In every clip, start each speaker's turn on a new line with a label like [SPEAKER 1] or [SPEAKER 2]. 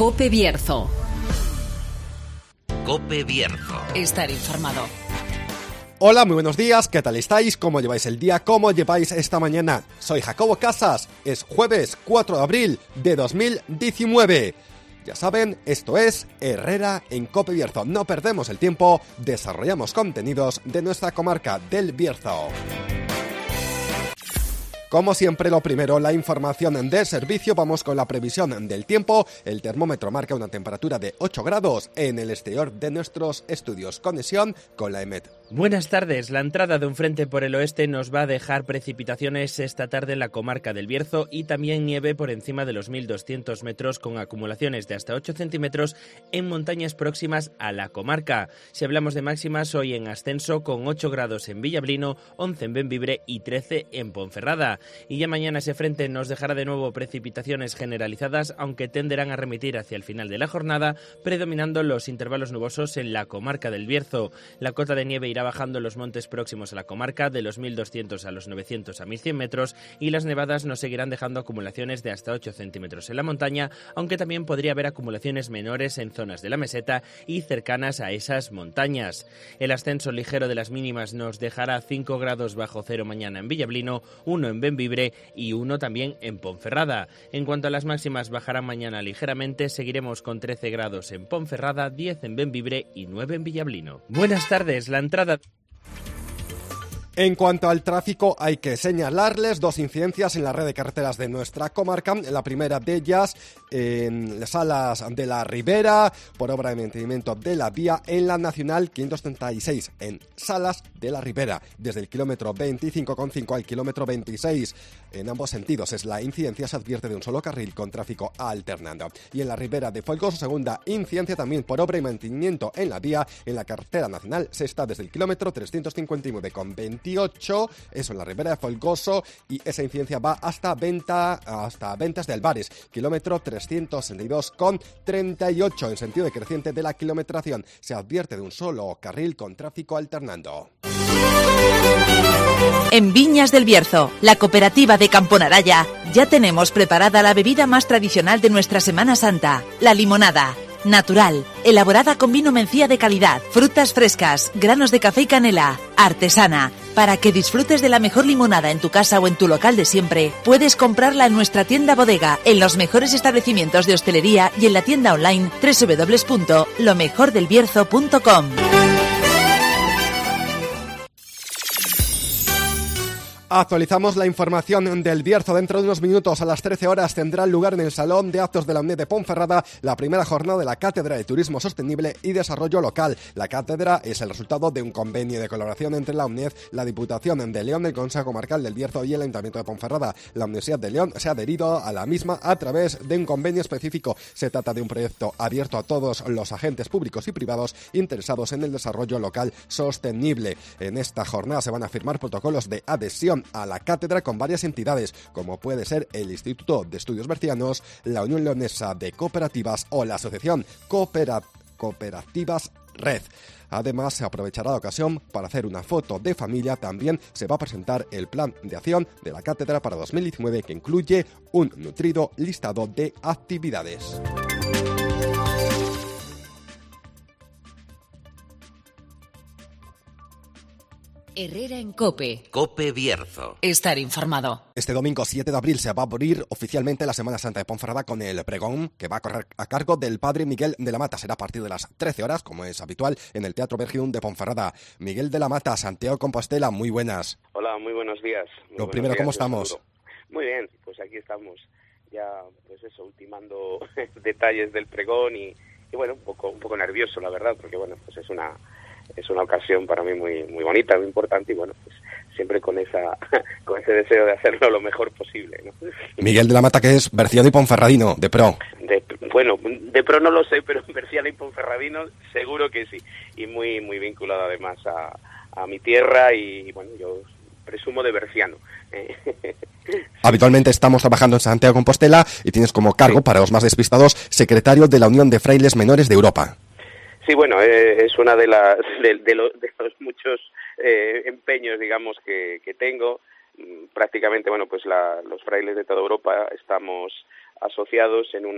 [SPEAKER 1] COPE Bierzo.
[SPEAKER 2] COPE Bierzo.
[SPEAKER 1] Estar informado.
[SPEAKER 3] Hola, muy buenos días, ¿qué tal estáis? ¿Cómo lleváis el día? ¿Cómo lleváis esta mañana? Soy Jacobo Casas, es jueves 4 de abril de 2019. Ya saben, esto es Herrera en COPE Bierzo. No perdemos el tiempo, desarrollamos contenidos de nuestra comarca del Bierzo. Como siempre, lo primero, la información del servicio. Vamos con la previsión del tiempo. El termómetro marca una temperatura de 8 grados en el exterior de nuestros estudios. Conexión con la EMET.
[SPEAKER 4] Buenas tardes. La entrada de un frente por el oeste nos va a dejar precipitaciones esta tarde en la comarca del Bierzo y también nieve por encima de los 1.200 metros con acumulaciones de hasta 8 centímetros en montañas próximas a la comarca. Si hablamos de máximas, hoy en ascenso con 8 grados en Villablino, 11 en Bembibre y 13 en Ponferrada. Y ya mañana ese frente nos dejará de nuevo precipitaciones generalizadas, aunque tenderán a remitir hacia el final de la jornada, predominando los intervalos nubosos en la comarca del Bierzo. La cota de nieve irá bajando en los montes próximos a la comarca, de los 1.200 a los 900 a 1.100 metros, y las nevadas nos seguirán dejando acumulaciones de hasta 8 centímetros en la montaña, aunque también podría haber acumulaciones menores en zonas de la meseta y cercanas a esas montañas. El ascenso ligero de las mínimas nos dejará 5 grados bajo cero mañana en Villablino, 1 en Bembibre y 1 también en Ponferrada. En cuanto a las máximas, bajarán mañana ligeramente, seguiremos con 13 grados en Ponferrada, 10 en Bembibre y 9 en Villablino. Buenas tardes, la entrada...
[SPEAKER 3] En cuanto al tráfico, hay que señalarles dos incidencias en la red de carreteras de nuestra comarca. La primera de ellas en las Salas de la Ribera, por obra de mantenimiento de la vía en la Nacional 536, en Salas de la Ribera, desde el kilómetro 25,5 al kilómetro 26. En ambos sentidos es la incidencia, se advierte de un solo carril con tráfico alternando. Y en la Ribera de Folgoso, segunda incidencia también por obra y mantenimiento en la vía en la carretera nacional sexta, desde el kilómetro 359,28, eso en la Ribera de Folgoso, y esa incidencia va hasta Ventas de Albares, kilómetro 362,38. En sentido decreciente de la kilometración se advierte de un solo carril con tráfico alternando.
[SPEAKER 5] En Viñas del Bierzo, la cooperativa de Camponaraya, ya tenemos preparada la bebida más tradicional de nuestra Semana Santa, la limonada. Natural, elaborada con vino mencía de calidad, frutas frescas, granos de café y canela, artesana. Para que disfrutes de la mejor limonada en tu casa o en tu local de siempre, puedes comprarla en nuestra tienda bodega, en los mejores establecimientos de hostelería y en la tienda online www.lomejordelbierzo.com.
[SPEAKER 3] Actualizamos la información del Bierzo. Dentro de unos minutos, a las 13 horas, tendrá lugar en el Salón de Actos de la UNED de Ponferrada la primera jornada de la Cátedra de Turismo Sostenible y Desarrollo Local. La cátedra es el resultado de un convenio de colaboración entre la UNED, la Diputación de León, el Consejo Comarcal del Bierzo y el Ayuntamiento de Ponferrada. La Universidad de León se ha adherido a la misma a través de un convenio específico. Se trata de un proyecto abierto a todos los agentes públicos y privados interesados en el desarrollo local sostenible. En esta jornada se van a firmar protocolos de adhesión a la cátedra con varias entidades, como puede ser el Instituto de Estudios Bercianos, la Unión Leonesa de Cooperativas o la Asociación Cooperativas Red. Además, se aprovechará la ocasión para hacer una foto de familia. También se va a presentar el plan de acción de la cátedra para 2019, que incluye un nutrido listado de actividades.
[SPEAKER 1] Herrera en COPE.
[SPEAKER 2] COPE Bierzo.
[SPEAKER 1] Estar informado.
[SPEAKER 3] Este domingo 7 de abril se va a abrir oficialmente la Semana Santa de Ponferrada con el pregón que va a correr a cargo del padre Miguel de la Mata. Será a partir de las 13 horas, como es habitual, en el Teatro Bergium de Ponferrada. Miguel de la Mata, Santiago Compostela, muy buenas.
[SPEAKER 6] Hola, muy buenos días.
[SPEAKER 3] Lo primero, ¿cómo estamos?
[SPEAKER 6] Muy bien, pues aquí estamos ya, pues eso, ultimando detalles del pregón y bueno, un poco nervioso, la verdad, porque bueno, pues es una ocasión para mí muy bonita, muy importante, y bueno, pues siempre con ese deseo de hacerlo lo mejor posible, ¿no?
[SPEAKER 3] Miguel de la Mata, que es berciano y ponferradino, de pro.
[SPEAKER 6] De pro no lo sé, pero berciano y ponferradino seguro que sí, y muy vinculado además a mi tierra, y bueno, yo presumo de berciano.
[SPEAKER 3] Habitualmente estamos trabajando en Santiago de Compostela y tienes como cargo, para los más despistados, secretario de la Unión de Frailes Menores de Europa.
[SPEAKER 6] Sí, bueno, es una de los muchos empeños, digamos, que tengo. Prácticamente, bueno, pues los frailes de toda Europa estamos asociados en un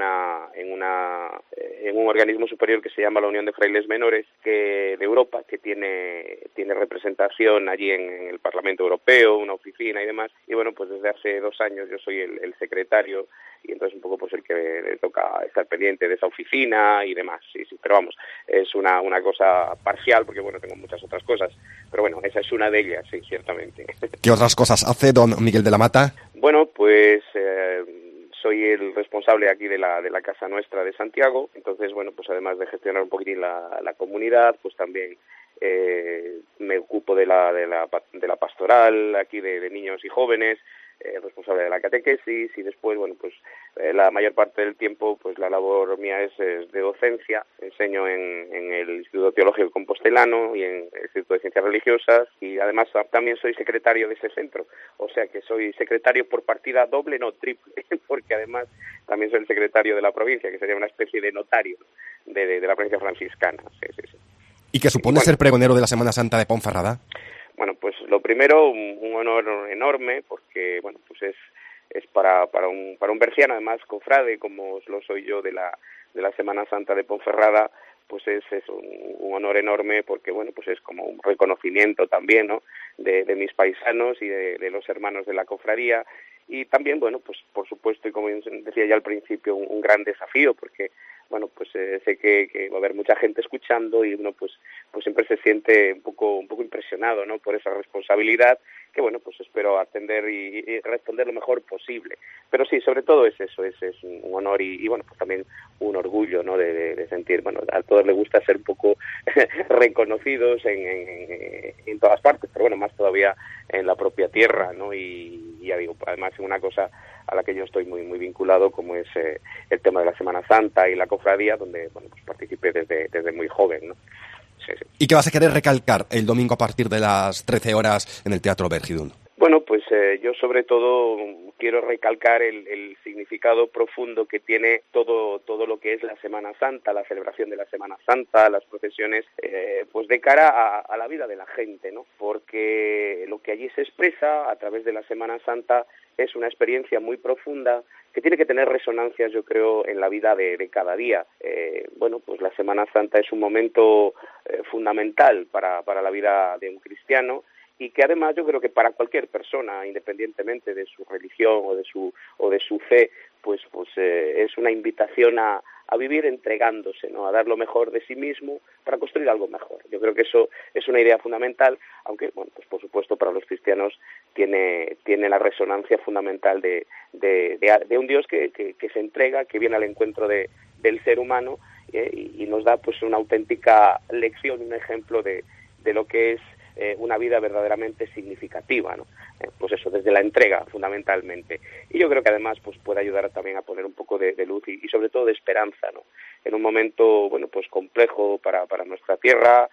[SPEAKER 6] organismo superior que se llama la Unión de Frailes Menores de Europa, que tiene representación allí en el Parlamento Europeo, una oficina y demás. Y bueno, pues desde hace 2 años yo soy el secretario, y entonces un poco pues el que le toca estar pendiente de esa oficina y demás. Sí, pero vamos, es una cosa parcial, porque bueno, tengo muchas otras cosas, pero bueno, esa es una de ellas, sí, ciertamente.
[SPEAKER 3] ¿Qué otras cosas hace don Miguel de la Mata?
[SPEAKER 6] Bueno, pues soy el responsable aquí de la Casa Nuestra de Santiago. Entonces, bueno, pues además de gestionar un poquitín la comunidad, pues también me ocupo de la pastoral aquí de niños y jóvenes, responsable de la catequesis, y después, bueno, pues la mayor parte del tiempo, pues la labor mía es de docencia. Enseño en el Instituto Teológico Compostelano y en el Instituto de Ciencias Religiosas, y además también soy secretario de ese centro, o sea que soy secretario por partida doble, no triple, porque además también soy el secretario de la provincia, que sería una especie de notario de la provincia franciscana. Sí.
[SPEAKER 3] ¿Y qué supone ser pregonero de la Semana Santa de Ponferrada?
[SPEAKER 6] Bueno, pues lo primero, un honor enorme, porque bueno, pues es para un berciano, además cofrade, como lo soy yo de la Semana Santa de Ponferrada, pues es un honor enorme, porque bueno, pues es como un reconocimiento también, ¿no?, de mis paisanos y de los hermanos de la cofradía. Y también, bueno, pues por supuesto, y como decía ya al principio, un gran desafío, porque bueno, pues sé que va a haber mucha gente escuchando, y uno pues siempre se siente un poco impresionado, ¿no?, por esa responsabilidad, que bueno, pues espero atender y responder lo mejor posible. Pero sí, sobre todo es eso, es un honor y bueno, pues también un orgullo, ¿no?, de sentir, bueno, a todos les gusta ser un poco reconocidos en todas partes, pero bueno, más todavía en la propia tierra, ¿no? Y ya digo, además es una cosa a la que yo estoy muy vinculado, como es el tema de la Semana Santa y la cofradía, donde bueno, pues participé desde muy joven, ¿no? Sí.
[SPEAKER 3] ¿Y qué vas a querer recalcar el domingo a partir de las 13 horas en el Teatro Vergidún?
[SPEAKER 6] Bueno, pues yo sobre todo quiero recalcar el significado profundo que tiene todo lo que es la Semana Santa, la celebración de la Semana Santa, las procesiones, pues de cara a la vida de la gente, ¿no? Porque lo que allí se expresa a través de la Semana Santa es una experiencia muy profunda que tiene que tener resonancias, yo creo, en la vida de cada día. Bueno, pues la Semana Santa es un momento fundamental para la vida de un cristiano, y que además yo creo que para cualquier persona, independientemente de su religión o de su fe, pues es una invitación a vivir entregándose, ¿no?, a dar lo mejor de sí mismo para construir algo mejor. Yo creo que eso es una idea fundamental, aunque bueno, pues por supuesto para los cristianos tiene la resonancia fundamental de un Dios que se entrega, que viene al encuentro del ser humano, y nos da pues una auténtica lección, un ejemplo de lo que es una vida verdaderamente significativa, ¿no? Pues eso, desde la entrega fundamentalmente. Y yo creo que además pues puede ayudar también a poner un poco de luz y sobre todo de esperanza, ¿no?, en un momento bueno, pues complejo para nuestra tierra,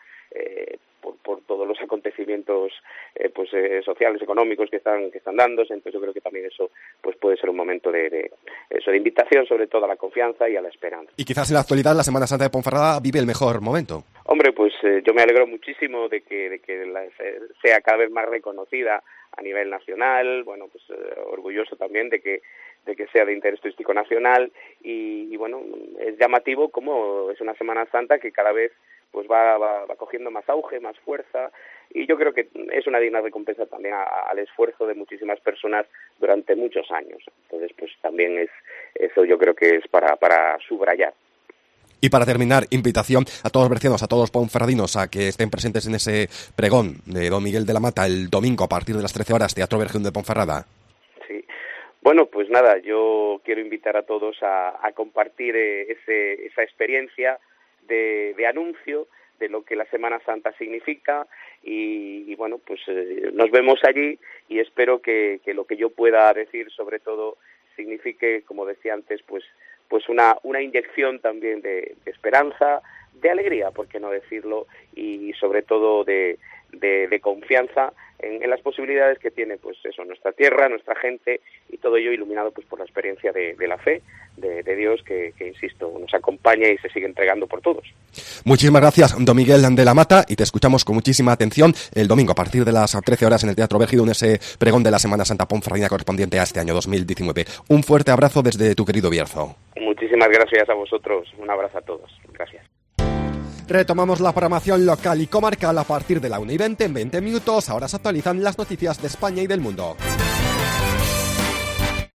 [SPEAKER 6] por todos los acontecimientos sociales, económicos que están dándose. Entonces yo creo que también eso pues puede ser un momento de invitación, sobre todo a la confianza y a la esperanza.
[SPEAKER 3] Y quizás en la actualidad la Semana Santa de Ponferrada vive el mejor momento.
[SPEAKER 6] Hombre, pues yo me alegro muchísimo de que sea cada vez más reconocida a nivel nacional. Bueno, pues orgulloso también de que sea de interés turístico nacional, y bueno, es llamativo como es una Semana Santa que cada vez pues va cogiendo más auge, más fuerza, y yo creo que es una digna recompensa también al esfuerzo de muchísimas personas durante muchos años. Entonces pues también eso yo creo que es para subrayar.
[SPEAKER 3] Y para terminar, invitación a todos los bercianos, a todos los ponferradinos, a que estén presentes en ese pregón de don Miguel de la Mata el domingo a partir de las 13 horas, Teatro Vergidún de Ponferrada.
[SPEAKER 6] Sí. Bueno, pues nada, yo quiero invitar a todos a compartir esa experiencia de anuncio de lo que la Semana Santa significa, y bueno, pues nos vemos allí, y espero que lo que yo pueda decir sobre todo signifique, como decía antes, pues una inyección también de esperanza, alegría, por qué no decirlo, y sobre todo de confianza en las posibilidades que tiene, pues eso, nuestra tierra, nuestra gente, y todo ello iluminado pues por la experiencia de la fe de Dios que insisto, nos acompaña y se sigue entregando por todos.
[SPEAKER 3] Muchísimas gracias, don Miguel de la Mata, y te escuchamos con muchísima atención el domingo a partir de las 13 horas en el Teatro Bérgido, en ese pregón de la Semana Santa Ponferradina correspondiente a este año 2019. Un fuerte abrazo desde tu querido Bierzo.
[SPEAKER 6] Muchísimas gracias a vosotros, un abrazo a todos, gracias.
[SPEAKER 3] Retomamos la programación local y comarcal a partir de la 1:20, en 20 minutos. Ahora se actualizan las noticias de España y del mundo.